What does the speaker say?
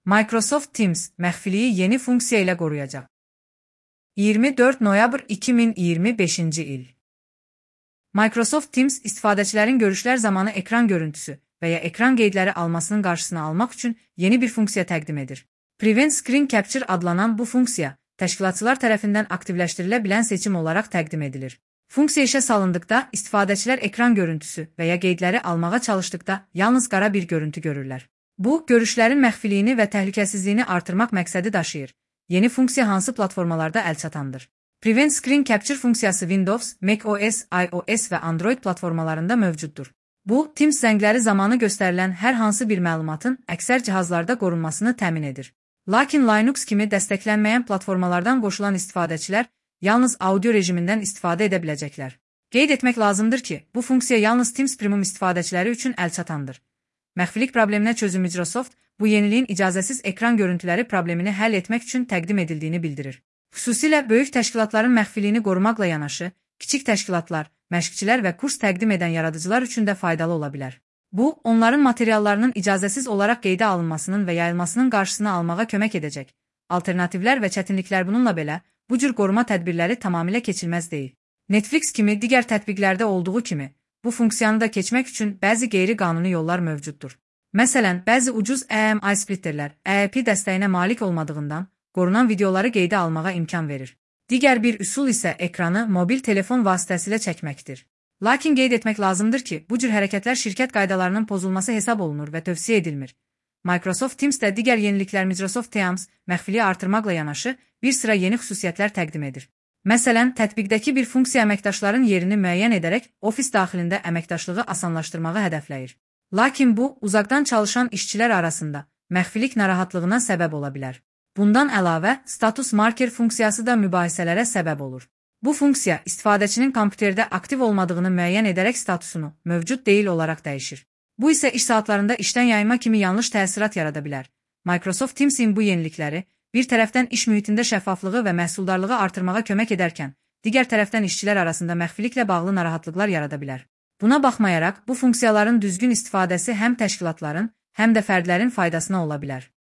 Microsoft Teams məxfiliyi yeni funksiya ilə qoruyacaq. 24 noyabr 2025-ci il. Microsoft Teams istifadəçilərin görüşlər zamanı ekran görüntüsü və ya ekran qeydləri almasının qarşısını almaq üçün yeni bir funksiya təqdim edir. Prevent Screen Capture adlanan bu funksiya təşkilatçılar tərəfindən aktivləşdirilə bilən seçim olaraq təqdim edilir. Funksiya işə salındıqda istifadəçilər ekran görüntüsü və ya qeydləri almağa çalışdıqda yalnız qara bir görüntü görürlər. Bu, görüşlərin məxfiliyini və təhlükəsizliyini artırmaq məqsədi daşıyır. Yeni funksiya hansı platformalarda əlçatandır? Prevent Screen Capture funksiyası Windows, macOS, iOS və Android platformalarında mövcuddur. Bu, Teams zəngləri zamanı göstərilən hər hansı bir məlumatın əksər cihazlarda qorunmasını təmin edir. Lakin Linux kimi dəstəklənməyən platformalardan qoşulan istifadəçilər yalnız audio rejimindən istifadə edə biləcəklər. Qeyd etmək lazımdır ki, bu funksiya yalnız Teams Premium istifadəçiləri üçün əlçatandır. Məxfilik probleminə çözüm Microsoft bu yeniliyin icazəsiz ekran görüntüləri problemini həll etmək üçün təqdim edildiyini bildirir. Xüsusilə böyük təşkilatların məxfiliyini qorumaqla yanaşı, kiçik təşkilatlar, məşqçilər və kurs təqdim edən yaradıcılar üçün də faydalı ola bilər. Bu, onların materiallarının icazəsiz olaraq qeydə alınmasının və yayılmasının qarşısını almağa kömək edəcək. Alternativlər və çətinliklər bununla belə, bu cür qoruma tədbirləri tamamilə keçilməz deyil. Netflix kimi digər tətbiqlərdə olduğu kimi, bu funksiyanı da keçmək üçün bəzi qeyri-qanuni yollar mövcuddur. Məsələn, bəzi ucuz AMI splitterlər AEP dəstəyinə malik olmadığından qorunan videoları qeydə almağa imkan verir. Digər bir üsul isə ekranı mobil telefon vasitəsilə çəkməkdir. Lakin qeyd etmək lazımdır ki, bu cür hərəkətlər şirkət qaydalarının pozulması hesab olunur və tövsiyə edilmir. Microsoft Teams də digər yeniliklər Microsoft Teams məxfiliyi artırmaqla yanaşı bir sıra yeni xüsusiyyətlər təqdim edir. Məsələn, tətbiqdəki bir funksiya əməkdaşların yerini müəyyən edərək ofis daxilində əməkdaşlığı asanlaşdırmağı hədəfləyir. Lakin bu, uzaqdan çalışan işçilər arasında məxfilik narahatlığına səbəb ola bilər. Bundan əlavə, status marker funksiyası da mübahisələrə səbəb olur. Bu funksiya istifadəçinin kompüterdə aktiv olmadığını müəyyən edərək statusunu mövcud deyil olaraq dəyişir. Bu isə iş saatlarında işdən yayınma kimi yanlış təsirat yarada bilər. Microsoft Teams'in bu yenilikləri bir tərəfdən iş mühitində şəffaflığı və məhsuldarlığı artırmağa kömək edərkən, digər tərəfdən işçilər arasında məxfiliklə bağlı narahatlıqlar yarada bilər. Buna baxmayaraq, bu funksiyaların düzgün istifadəsi həm təşkilatların, həm də fərdlərin faydasına ola bilər.